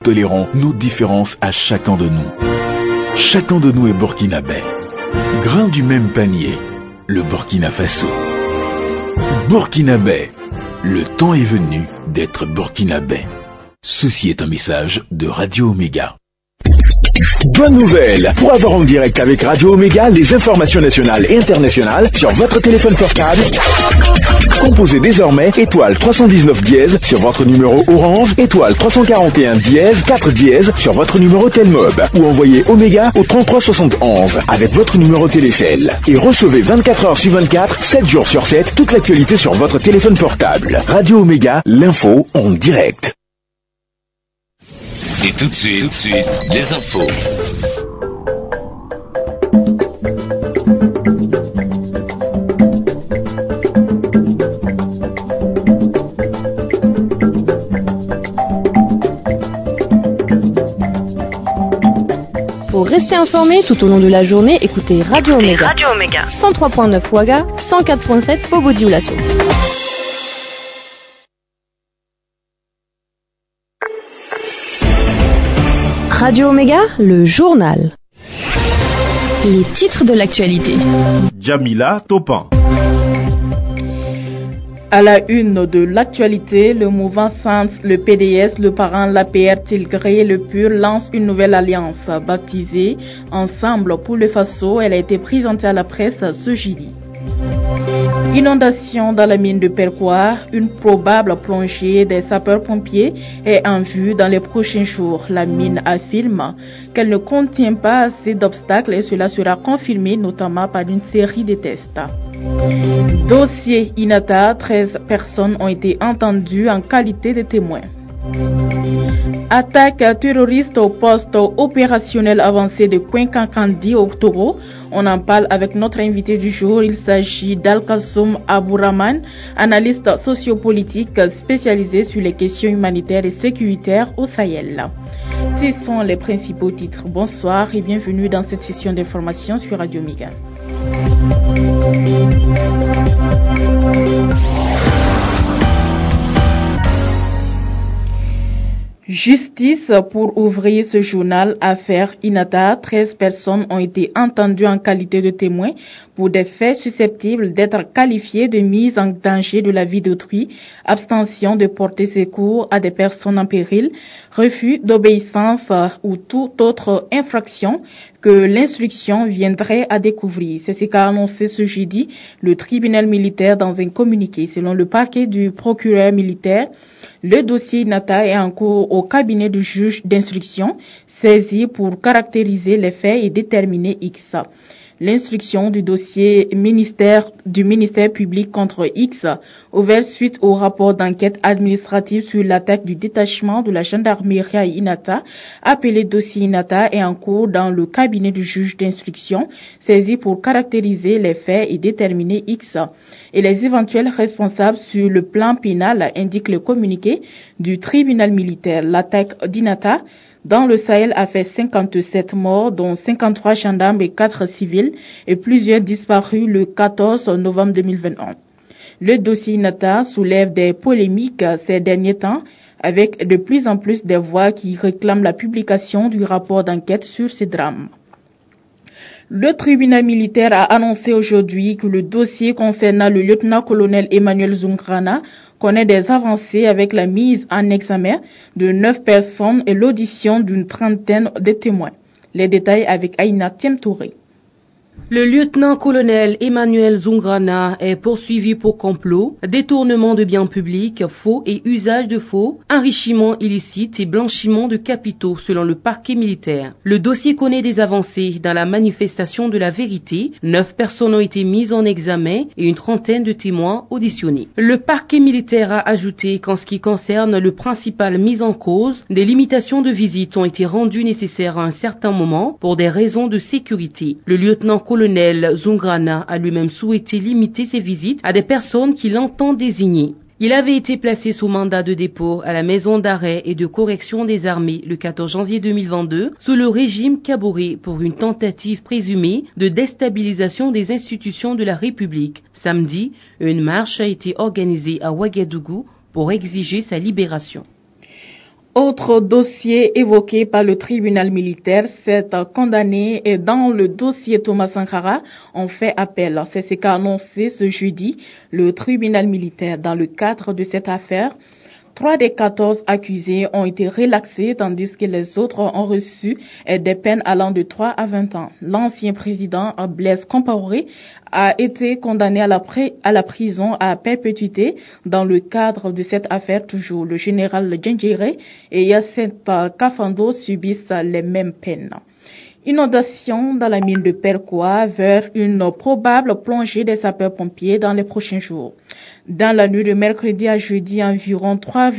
Tolérons nos différences à chacun de nous. Chacun de nous est burkinabé. Grain du même panier, le Burkina Faso. Burkinabé, le temps est venu d'être burkinabé. Ceci est un message de Radio Omega. Bonne nouvelle! Pour avoir en direct avec Radio Omega les informations nationales et internationales sur votre téléphone portable, composez désormais étoile 319 dièse sur votre numéro Orange, étoile 341 dièse 4 dièse sur votre numéro Telmob ou envoyez Omega au 3371 avec votre numéro Télécel et recevez 24 heures sur 24, 7 jours sur 7 toute l'actualité sur votre téléphone portable. Radio Omega, l'info en direct. Et tout de suite, des infos. Pour rester informé tout au long de la journée, écoutez Radio Omega. 103.9 Ouaga, 104.7 Fobo-Dioulasso. Radio Omega, le journal. Les titres de l'actualité. Jamila Topan. À la une de l'actualité, le mouvement Sens, le PDS, le parent, l'APR, Tilgré et le PUR lancent une nouvelle alliance baptisée Ensemble pour le Faso. Elle a été présentée à la presse ce jeudi. Inondation dans la mine de Perquoir, une probable plongée des sapeurs-pompiers est en vue dans les prochains jours. La mine affirme qu'elle ne contient pas assez d'obstacles et cela sera confirmé notamment par une série de tests. Dossier Inata, 13 personnes ont été entendues en qualité de témoins. Attaque terroriste au poste opérationnel avancé de Kouenkankandi au Togo. On en parle avec notre invité du jour. Il s'agit d'Al-Kassoum Abouraman, analyste sociopolitique spécialisé sur les questions humanitaires et sécuritaires au Sahel. Ce sont les principaux titres. Bonsoir et bienvenue dans cette session d'information sur Radio Omega. Justice pour ouvrir ce journal Affaire Inata. 13 personnes ont été entendues en qualité de témoins pour des faits susceptibles d'être qualifiés de mise en danger de la vie d'autrui, abstention de porter secours à des personnes en péril, refus d'obéissance ou toute autre infraction que l'instruction viendrait à découvrir. C'est ce qu'a annoncé ce jeudi le tribunal militaire dans un communiqué. Selon le parquet du procureur militaire, le dossier Inata est en cours au cabinet du juge d'instruction, saisi pour caractériser les faits et déterminer X. L'instruction du dossier du ministère public contre X, ouvert suite au rapport d'enquête administrative sur l'attaque du détachement de la gendarmerie à Inata, appelé dossier Inata, est en cours dans le cabinet du juge d'instruction, saisi pour caractériser les faits et déterminer X. Et les éventuels responsables sur le plan pénal, indique le communiqué du tribunal militaire. L'attaque d'Inata dans le Sahel a fait 57 morts, dont 53 gendarmes et 4 civils, et plusieurs disparus le 14 novembre 2021. Le dossier Inata soulève des polémiques ces derniers temps, avec de plus en plus de voix qui réclament la publication du rapport d'enquête sur ces drames. Le tribunal militaire a annoncé aujourd'hui que le dossier concernant le lieutenant-colonel Emmanuel Zungrana connaît des avancées avec la mise en examen de 9 personnes et l'audition d'une trentaine de témoins. Les détails avec Aïna Tiemtouré. Le lieutenant-colonel Emmanuel Zungrana est poursuivi pour complot, détournement de biens publics, faux et usage de faux, enrichissement illicite et blanchiment de capitaux selon le parquet militaire. Le dossier connaît des avancées dans la manifestation de la vérité. 9 personnes ont été mises en examen et une trentaine de témoins auditionnés. Le parquet militaire a ajouté qu'en ce qui concerne le principal mis en cause, des limitations de visite ont été rendues nécessaires à un certain moment pour des raisons de sécurité. Le lieutenant-colonel Zungrana a lui-même souhaité limiter ses visites à des personnes qu'il entend désigner. Il avait été placé sous mandat de dépôt à la maison d'arrêt et de correction des armées le 14 janvier 2022 sous le régime Kaboré pour une tentative présumée de déstabilisation des institutions de la République. Samedi, une marche a été organisée à Ouagadougou pour exiger sa libération. Autre dossier évoqué par le tribunal militaire, 7 condamnés dans le dossier Thomas Sankara ont fait appel. C'est ce qu'a annoncé ce jeudi le tribunal militaire. Dans le cadre de cette affaire, 3 des 14 accusés ont été relaxés tandis que les autres ont reçu des peines allant de 3 à 20 ans. L'ancien président Blaise Compaoré a été condamné à la prison à perpétuité dans le cadre de cette affaire toujours. Le général Djendjere et Yacinthe Kafando subissent les mêmes peines. Inondation dans la mine de Perquois vers une probable plongée des sapeurs-pompiers dans les prochains jours. Dans la nuit de mercredi à jeudi, environ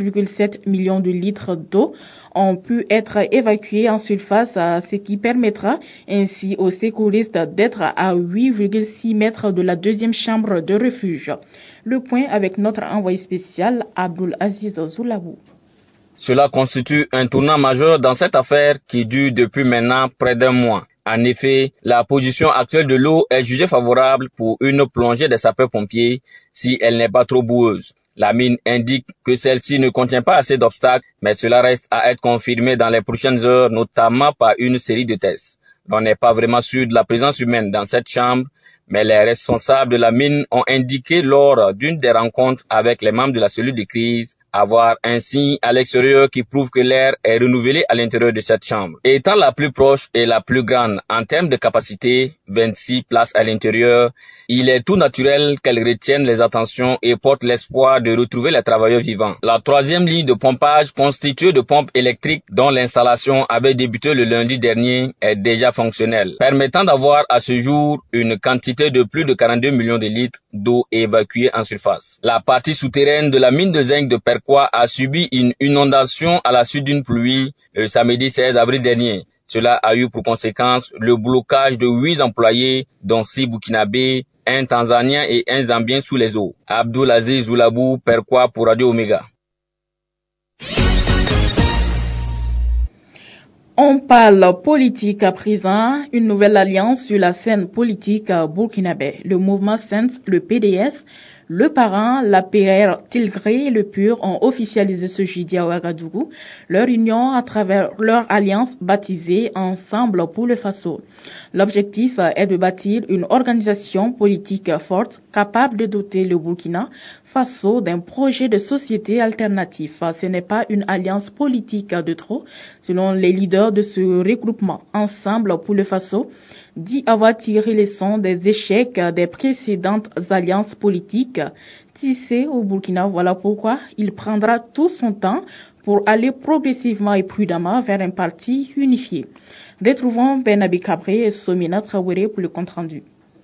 3,7 millions de litres d'eau ont pu être évacués en surface, ce qui permettra ainsi aux secouristes d'être à 8,6 mètres de la deuxième chambre de refuge. Le point avec notre envoyé spécial, Abdul Aziz Zoulabou. Cela constitue un tournant majeur dans cette affaire qui dure depuis maintenant près d'un mois. En effet, la position actuelle de l'eau est jugée favorable pour une plongée des sapeurs-pompiers si elle n'est pas trop boueuse. La mine indique que celle-ci ne contient pas assez d'obstacles, mais cela reste à être confirmé dans les prochaines heures, notamment par une série de tests. On n'est pas vraiment sûr de la présence humaine dans cette chambre, mais les responsables de la mine ont indiqué lors d'une des rencontres avec les membres de la cellule de crise avoir un signe à l'extérieur qui prouve que l'air est renouvelé à l'intérieur de cette chambre. Étant la plus proche et la plus grande en termes de capacité, 26 places à l'intérieur, il est tout naturel qu'elle retienne les attentions et porte l'espoir de retrouver les travailleurs vivants. La troisième ligne de pompage constituée de pompes électriques dont l'installation avait débuté le lundi dernier est déjà fonctionnelle, permettant d'avoir à ce jour une quantité de plus de 42 millions de litres d'eau évacuée en surface. La partie souterraine de la mine de zinc de Perquois a subi une inondation à la suite d'une pluie le samedi 16 avril dernier. Cela a eu pour conséquence le blocage de 8 employés, dont 6 Burkinabés, un Tanzanien et un Zambien sous les eaux. Abdul Aziz Zoulabou, Perquois pour Radio Omega. On parle politique à présent, une nouvelle alliance sur la scène politique burkinabé. Le mouvement SENS, le PDS, le Parent, l'APR, Tilgré et le PUR ont officialisé ce jeudi à Ouagadougou leur union à travers leur alliance baptisée Ensemble pour le Faso. L'objectif est de bâtir une organisation politique forte capable de doter le Burkina Faso d'un projet de société alternatif. Ce n'est pas une alliance politique de trop, selon les leaders de ce regroupement. Ensemble pour le Faso dit avoir tiré les leçons des échecs des précédentes alliances politiques tissées au Burkina. Voilà pourquoi il prendra tout son temps pour aller progressivement et prudemment vers un parti unifié. Retrouvons Benabi Cabré et Somina Traoré pour le compte-rendu.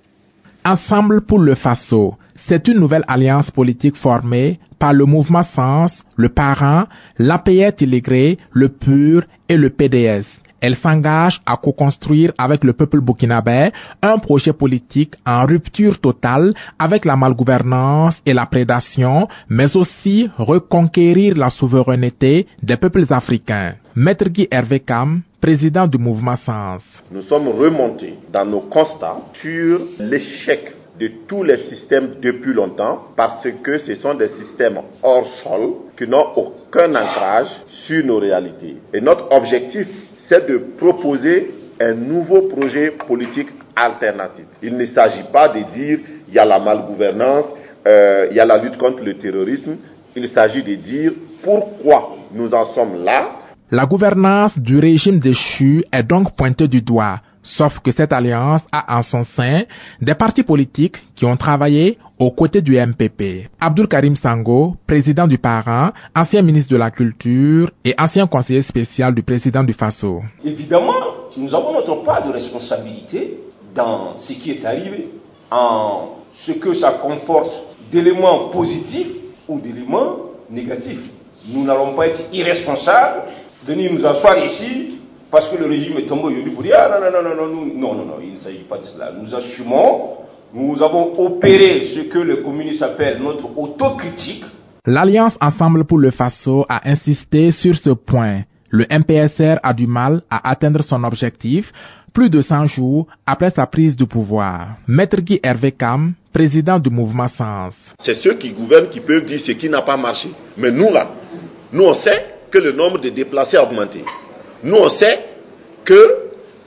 Ensemble pour le Faso, c'est une nouvelle alliance politique formée par le mouvement Sens, le Parent, l'APR Tilgré, le PUR et le PDS. Elle s'engage à co-construire avec le peuple burkinabé un projet politique en rupture totale avec la malgouvernance et la prédation, mais aussi reconquérir la souveraineté des peuples africains. Maître Guy Hervé Kam, président du mouvement Sens. Nous sommes remontés dans nos constats sur l'échec de tous les systèmes depuis longtemps parce que ce sont des systèmes hors sol qui n'ont aucun ancrage sur nos réalités. Et notre objectif, c'est de proposer un nouveau projet politique alternatif. Il ne s'agit pas de dire il y a la malgouvernance, il y a la lutte contre le terrorisme. Il s'agit de dire pourquoi nous en sommes là. La gouvernance du régime déchu est donc pointée du doigt, sauf que cette alliance a en son sein des partis politiques qui ont travaillé aux côtés du MPP. Abdul Karim Sango, président du Parent, ancien ministre de la Culture et ancien conseiller spécial du président du Faso. Évidemment, nous avons notre part de responsabilité dans ce qui est arrivé, en ce que ça comporte d'éléments positifs ou d'éléments négatifs. Nous n'allons pas être irresponsables, venir nous asseoir ici parce que le régime est tombé aujourd'hui pour dire non, il ne s'agit pas de cela. Nous assumons, nous avons opéré ce que les communistes appellent notre autocritique. L'Alliance Ensemble pour le Faso a insisté sur ce point. Le MPSR a du mal à atteindre son objectif plus de 100 jours après sa prise de pouvoir. Maître Guy Hervé Kam, président du mouvement Sens. C'est ceux qui gouvernent qui peuvent dire ce qui n'a pas marché. Mais nous là, nous on sait que le nombre de déplacés a augmenté. Nous, on sait que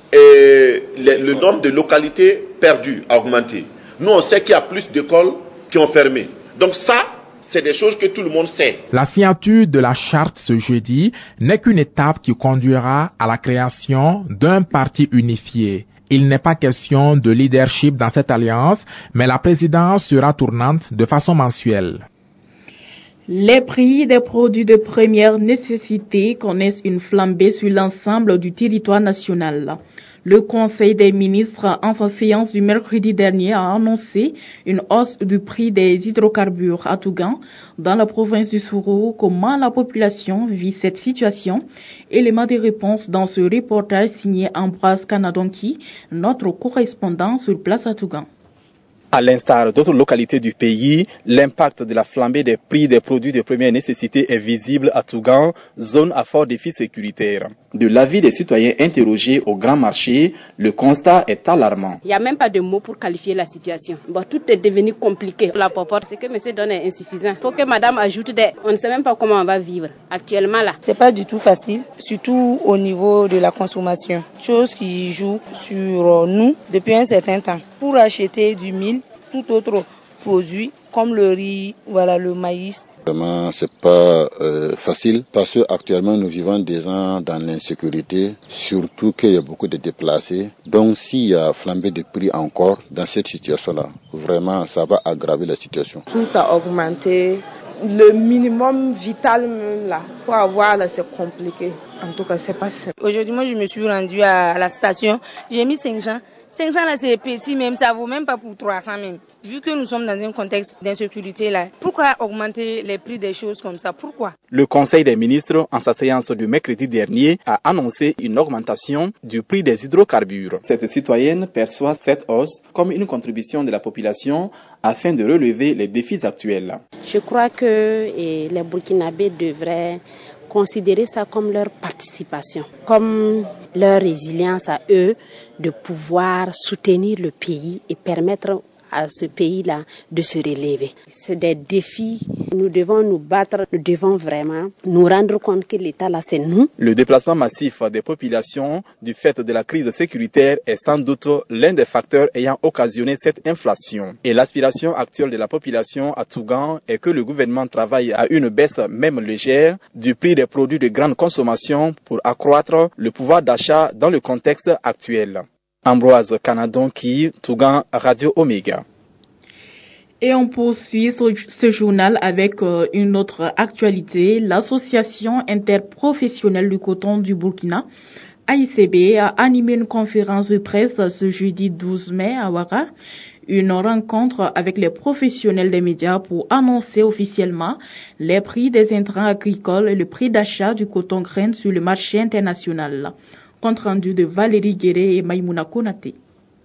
le nombre de localités perdues a augmenté. Nous, on sait qu'il y a plus d'écoles qui ont fermé. Donc ça, c'est des choses que tout le monde sait. La signature de la charte ce jeudi n'est qu'une étape qui conduira à la création d'un parti unifié. Il n'est pas question de leadership dans cette alliance, mais la présidence sera tournante de façon mensuelle. Les prix des produits de première nécessité connaissent une flambée sur l'ensemble du territoire national. Le Conseil des ministres, en sa séance du mercredi dernier, a annoncé une hausse du prix des hydrocarbures à Tougan, dans la province du Sourou. Comment la population vit cette situation? Élément de réponse dans ce reportage signé Ambroise Kanadonki, notre correspondant sur place à Tougan. À l'instar d'autres localités du pays, l'impact de la flambée des prix des produits de première nécessité est visible à Tougan, zone à fort défi sécuritaire. De l'avis des citoyens interrogés au grand marché, le constat est alarmant. Il n'y a même pas de mots pour qualifier la situation. Tout est devenu compliqué. La proportion, ce que monsieur donne est insuffisant. Il faut que madame ajoute on ne sait même pas comment on va vivre actuellement là. C'est pas du tout facile, surtout au niveau de la consommation. Chose qui joue sur nous depuis un certain temps. Pour acheter du mil, tout autre produit comme le riz, le maïs. Vraiment, c'est pas facile parce que actuellement nous vivons déjà dans l'insécurité, surtout qu'il y a beaucoup de déplacés. Donc s'il y a flambée de prix encore dans cette situation-là, vraiment ça va aggraver la situation. Tout a augmenté. Le minimum vital même là, pour avoir là, c'est compliqué. En tout cas, c'est pas simple. Aujourd'hui, moi je me suis rendue à la station, j'ai mis 500. 500 là c'est petit même, ça vaut même pas pour 300 même. Vu que nous sommes dans un contexte d'insécurité là, pourquoi augmenter les prix des choses comme ça? Pourquoi? Le Conseil des ministres, en sa séance du mercredi dernier, a annoncé une augmentation du prix des hydrocarbures. Cette citoyenne perçoit cette hausse comme une contribution de la population afin de relever les défis actuels. Je crois que les Burkinabés devraient considérer ça comme leur participation, comme leur résilience à eux de pouvoir soutenir le pays et permettre à ce pays-là de se relever. C'est des défis, nous devons nous battre, nous devons vraiment nous rendre compte que l'État là c'est nous. Le déplacement massif des populations du fait de la crise sécuritaire est sans doute l'un des facteurs ayant occasionné cette inflation. Et l'aspiration actuelle de la population à Tougan est que le gouvernement travaille à une baisse même légère du prix des produits de grande consommation pour accroître le pouvoir d'achat dans le contexte actuel. Ambroise Kanadonki, Tougan, Radio Omega. Et on poursuit ce journal avec une autre actualité. L'Association interprofessionnelle du coton du Burkina, AICB, a animé une conférence de presse ce jeudi 12 mai à Ouaga. Une rencontre avec les professionnels des médias pour annoncer officiellement les prix des intrants agricoles et le prix d'achat du coton grain sur le marché international. Compte rendu de Valérie Guéré et Maïmouna Konaté.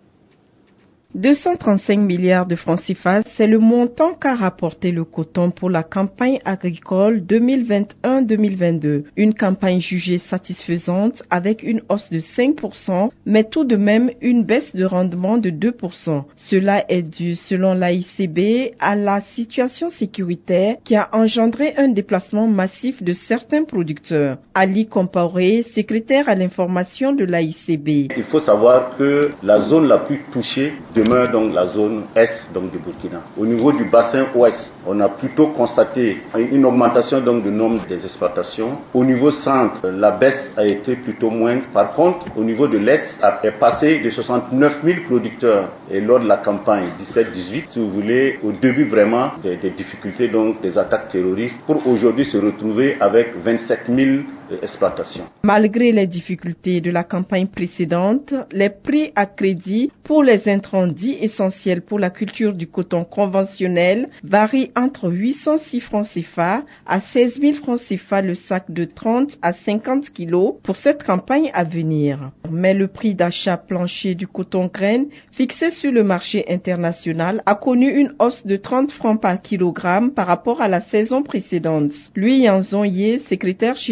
235 milliards de francs CFA, c'est le montant qu'a rapporté le coton pour la campagne agricole 2021-2022. Une campagne jugée satisfaisante avec une hausse de 5%, mais tout de même une baisse de rendement de 2%. Cela est dû, selon l'AICB, à la situation sécuritaire qui a engendré un déplacement massif de certains producteurs. Ali Compaoré, secrétaire à l'information de l'AICB. Il faut savoir que la zone la plus touchée demeure donc la zone est donc du Burkina. Au niveau du bassin ouest, on a plutôt constaté une augmentation donc du nombre des exploitations. Au niveau centre, la baisse a été plutôt moindre. Par contre, au niveau de l'est, est passé de 69 000 producteurs et lors de la campagne 17-18, si vous voulez, au début vraiment des difficultés donc des attaques terroristes, pour aujourd'hui se retrouver avec 27 000 exploitations. Malgré les difficultés de la campagne précédente, les prix à crédit pour les intrants dits essentiels pour la culture du coton conventionnel varient entre 806 francs CFA à 16 000 francs CFA le sac de 30 à 50 kilos pour cette campagne à venir. Mais le prix d'achat plancher du coton grain fixé sur le marché international a connu une hausse de 30 francs par kilogramme par rapport à la saison précédente. Lui Yanzon Ye, secrétaire général de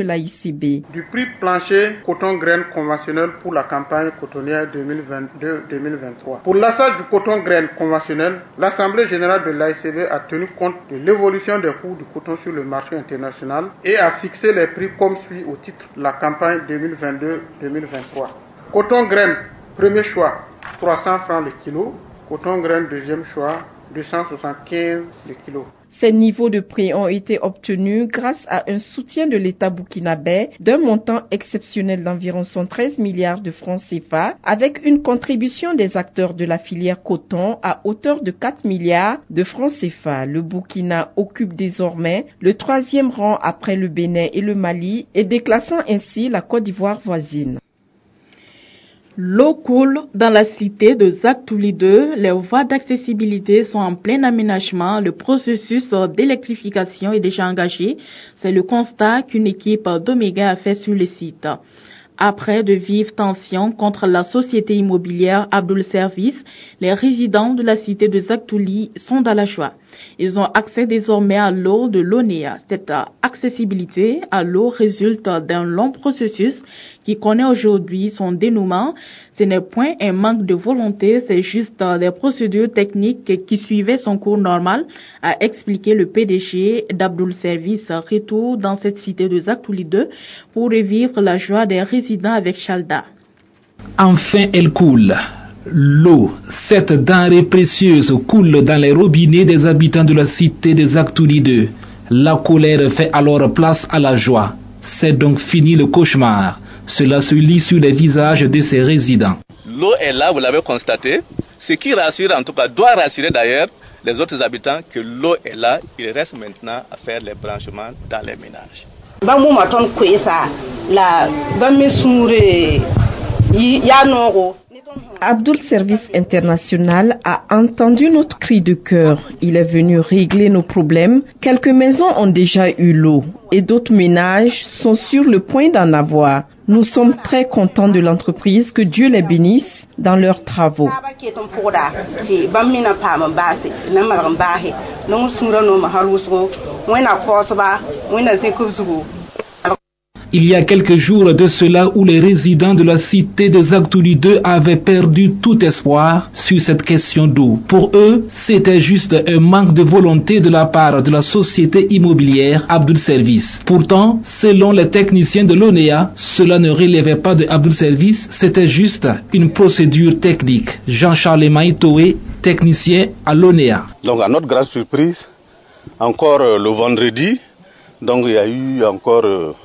l'AICB. Du prix plancher coton graine conventionnel pour la campagne cotonnière 2022-2023. Pour l'achat du coton graine conventionnel, l'Assemblée générale de l'AICB a tenu compte de l'évolution des coûts du coton sur le marché international et a fixé les prix comme suit au titre de la campagne 2022-2023. Coton graine, premier choix, 300 francs le kilo. Coton graine, deuxième choix, 275 le kilo. Ces niveaux de prix ont été obtenus grâce à un soutien de l'État burkinabé d'un montant exceptionnel d'environ 113 milliards de francs CFA, avec une contribution des acteurs de la filière coton à hauteur de 4 milliards de francs CFA. Le Burkina occupe désormais le 3e rang après le Bénin et le Mali et déclassant ainsi la Côte d'Ivoire voisine. L'eau coule dans la cité de Zaktouli 2. Les voies d'accessibilité sont en plein aménagement. Le processus d'électrification est déjà engagé. C'est le constat qu'une équipe d'Omega a fait sur le site. Après de vives tensions contre la société immobilière Abdoul Service, les résidents de la cité de Zaktouli sont dans la joie. Ils ont accès désormais à l'eau de l'ONEA. Cette accessibilité à l'eau résulte d'un long processus qui connaît aujourd'hui son dénouement. Ce n'est point un manque de volonté, c'est juste des procédures techniques qui suivaient son cours normal, a expliqué le PDG d'Abdoul Service. Retour dans cette cité de Zaktouli 2 pour revivre la joie des résidents avec Chalda. Enfin, elle coule. L'eau, cette denrée précieuse, coule dans les robinets des habitants de la cité de Zaktouli 2. La colère fait alors place à la joie. C'est donc fini le cauchemar. Cela se lit sur les visages de ces résidents. L'eau est là, vous l'avez constaté. Ce qui rassure, en tout cas, doit rassurer d'ailleurs les autres habitants que l'eau est là. Il reste maintenant à faire les branchements dans les ménages. Abdoul Service International a entendu notre cri de cœur. Il est venu régler nos problèmes. Quelques maisons ont déjà eu l'eau et d'autres ménages sont sur le point d'en avoir. Nous sommes très contents de l'entreprise, que Dieu les bénisse dans leurs travaux. Il y a quelques jours de cela où les résidents de la cité de Zaktouli 2 avaient perdu tout espoir sur cette question d'eau. Pour eux, c'était juste un manque de volonté de la part de la société immobilière Abdoul Service. Pourtant, selon les techniciens de l'ONEA, cela ne relevait pas de Abdoul Service, c'était juste une procédure technique. Jean-Charles Maïtoé, technicien à l'ONEA. Donc à notre grande surprise, encore le vendredi, donc il y a eu encore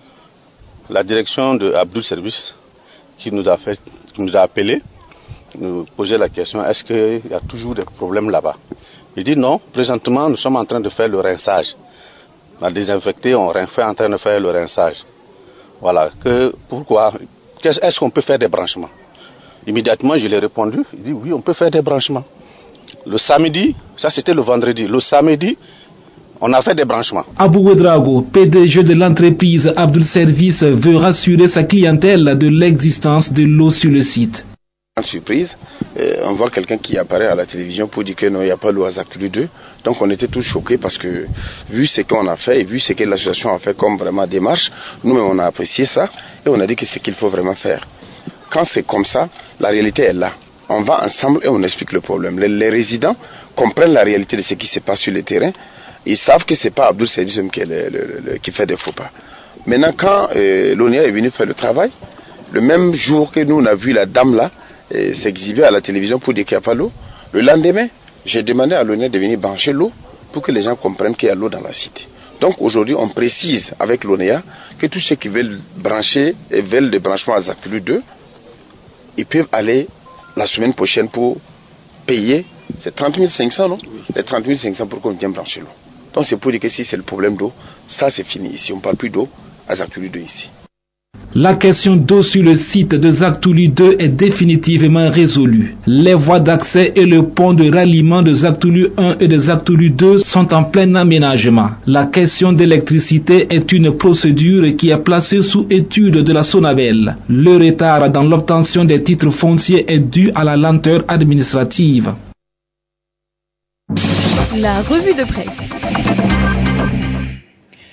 la direction de Abdoul Service qui nous a appelé, nous posait la question, est-ce qu'il y a toujours des problèmes là-bas? Il dit non, présentement nous sommes en train de faire le rinçage. On a désinfecté, on est en train de faire le rinçage. Voilà, pourquoi? Est-ce qu'on peut faire des branchements? Immédiatement je lui ai répondu, il dit oui, on peut faire des branchements. Le samedi, ça c'était le vendredi, le samedi, on a fait des branchements. Abou Ouedraogo, PDG de l'entreprise Abdoul Service, veut rassurer sa clientèle de l'existence de l'eau sur le site. Surprise, on voit quelqu'un qui apparaît à la télévision pour dire que non, il n'y a pas l'eau à Zaktouli 2. Donc on était tous choqués parce que vu ce qu'on a fait et vu ce que l'association a fait comme vraiment démarche, nous-mêmes on a apprécié ça et on a dit que c'est ce qu'il faut vraiment faire. Quand c'est comme ça, la réalité est là. On va ensemble et on explique le problème. Les résidents comprennent la réalité de ce qui se passe sur le terrain. Ils savent que ce n'est pas Abdoul Service qui fait des faux pas. Maintenant, quand l'ONEA est venu faire le travail, le même jour que nous on a vu la dame là s'exhiber à la télévision pour dire qu'il n'y a pas l'eau, le lendemain, j'ai demandé à l'ONEA de venir brancher l'eau pour que les gens comprennent qu'il y a l'eau dans la cité. Donc aujourd'hui, on précise avec l'ONEA que tous ceux qui veulent brancher et veulent des branchements à Zaktouli 2, ils peuvent aller la semaine prochaine pour payer. C'est 30 500, non? Les 30 500 pour qu'on vienne brancher l'eau. Donc c'est pour dire que si c'est le problème d'eau, ça c'est fini ici. On ne parle plus d'eau à Zaktouli 2 ici. La question d'eau sur le site de Zaktouli 2 est définitivement résolue. Les voies d'accès et le pont de ralliement de Zaktouli 1 et de Zaktouli 2 sont en plein aménagement. La question d'électricité est une procédure qui est placée sous étude de la SONABEL. Le retard dans l'obtention des titres fonciers est dû à la lenteur administrative. La revue de presse.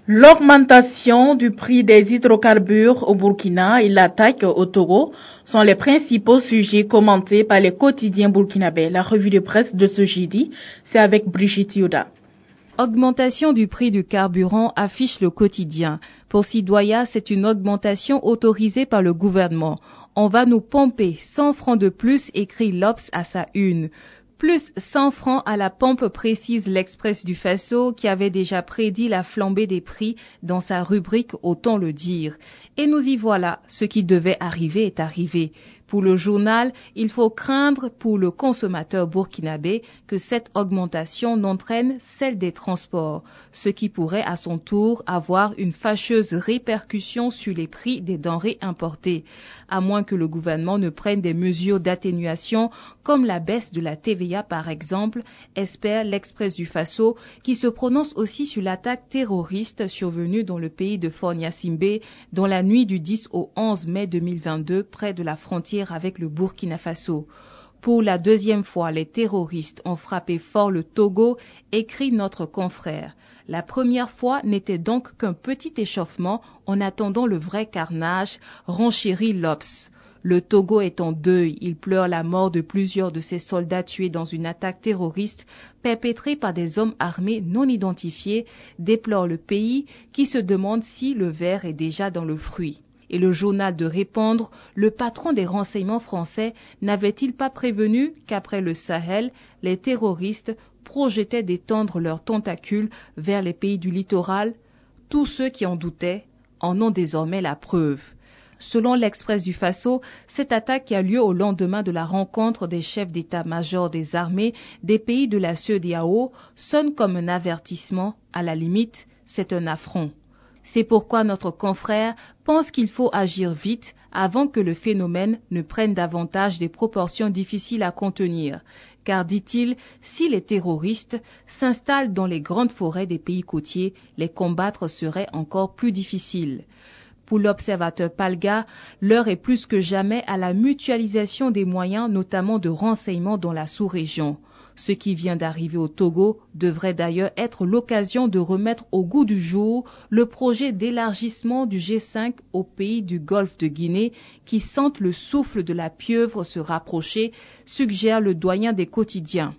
L'augmentation du prix des hydrocarbures au Burkina et l'attaque au Togo sont les principaux sujets commentés par les quotidiens burkinabés. La revue de presse de ce jeudi, c'est avec Brigitte Yoda. Augmentation du prix du carburant affiche le quotidien. Pour Sidoya, c'est une augmentation autorisée par le gouvernement. On va nous pomper 100 francs de plus, écrit l'Obs à sa une. Plus 100 francs à la pompe, précise l'Express du Faso qui avait déjà prédit la flambée des prix dans sa rubrique Autant le dire. Et nous y voilà, ce qui devait arriver est arrivé. Pour le journal, il faut craindre pour le consommateur burkinabé que cette augmentation n'entraîne celle des transports, ce qui pourrait à son tour avoir une fâcheuse répercussion sur les prix des denrées importées, à moins que le gouvernement ne prenne des mesures d'atténuation comme la baisse de la TVA par exemple, espère l'Express du Faso qui se prononce aussi sur l'attaque terroriste survenue dans le pays de Fort-Gnassingbé dans la nuit du 10 au 11 mai 2022 près de la frontière avec le Burkina Faso. Pour la deuxième fois, les terroristes ont frappé fort le Togo, écrit notre confrère. La première fois n'était donc qu'un petit échauffement en attendant le vrai carnage, renchérit l'Obs. Le Togo est en deuil, il pleure la mort de plusieurs de ses soldats tués dans une attaque terroriste perpétrée par des hommes armés non identifiés, déplore le pays qui se demande si le ver est déjà dans le fruit. Et le journal de répondre, le patron des renseignements français n'avait-il pas prévenu qu'après le Sahel, les terroristes projetaient d'étendre leurs tentacules vers les pays du littoral? Tous ceux qui en doutaient en ont désormais la preuve. Selon l'Express du Faso, cette attaque qui a lieu au lendemain de la rencontre des chefs d'état-major des armées des pays de la CEDEAO sonne comme un avertissement, à la limite, c'est un affront. C'est pourquoi notre confrère pense qu'il faut agir vite avant que le phénomène ne prenne davantage des proportions difficiles à contenir. Car, dit-il, si les terroristes s'installent dans les grandes forêts des pays côtiers, les combattre serait encore plus difficile. Pour l'observateur Palga, l'heure est plus que jamais à la mutualisation des moyens, notamment de renseignement dans la sous-région. Ce qui vient d'arriver au Togo devrait d'ailleurs être l'occasion de remettre au goût du jour le projet d'élargissement du G5 aux pays du golfe de Guinée qui sentent le souffle de la pieuvre se rapprocher, suggère le doyen des quotidiens.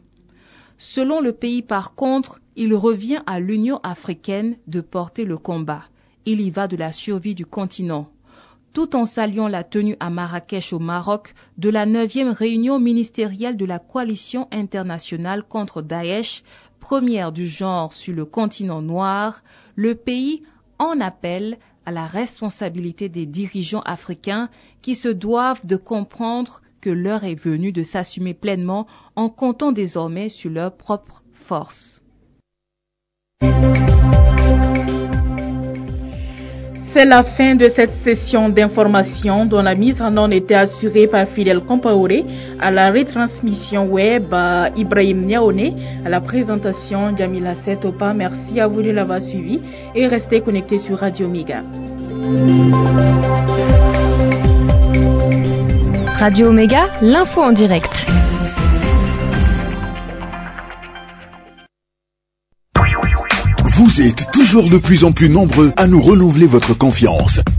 Selon le pays par contre, il revient à l'Union africaine de porter le combat. Il y va de la survie du continent. Tout en saluant la tenue à Marrakech au Maroc de la 9e réunion ministérielle de la coalition internationale contre Daesh, première du genre sur le continent noir, le pays en appelle à la responsabilité des dirigeants africains qui se doivent de comprendre que l'heure est venue de s'assumer pleinement en comptant désormais sur leurs propres forces. C'est la fin de cette session d'information dont la mise en onde était assurée par Fidel Compaoré, à la retransmission web Ibrahim Niaoné, à la présentation Jamila Setopa. Merci à vous de l'avoir suivi et restez connectés sur Radio Omega. Radio Omega, l'info en direct. Vous êtes toujours de plus en plus nombreux à nous renouveler votre confiance.